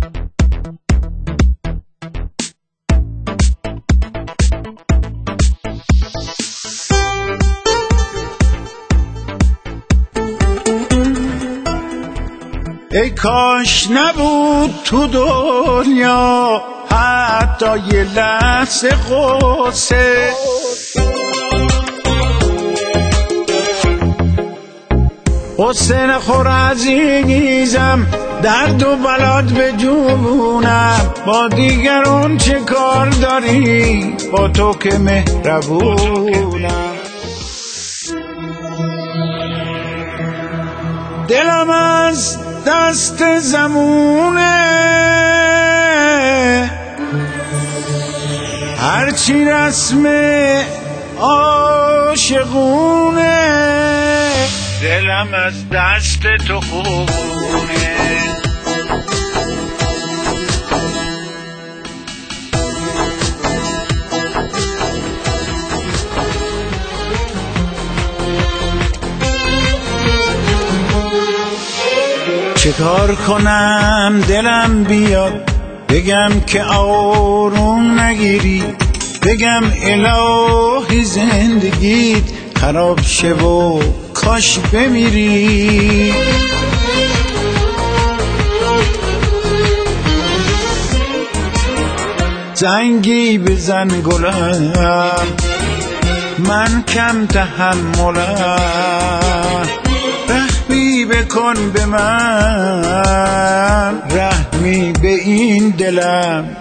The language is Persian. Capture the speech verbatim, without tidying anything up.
ای کاش نبود تو دنیا حتی یه لحظه غصه، غصه نخور عزیزم، درد و بلاد به جونم، با دیگران چه کار داری، با تو که مهربونم. دلم از دست زمونه، هرچی رسم عاشقونه، دلم از دست تو خونه. چه کار کنم دلم بیاد بگم که آروم نگیری، بگم الهی زندگیت خراب شه و کاش بمیری. زنگی بزن گلم، من کم تحملم، رحمی بکن به من، رحمی به این دلم.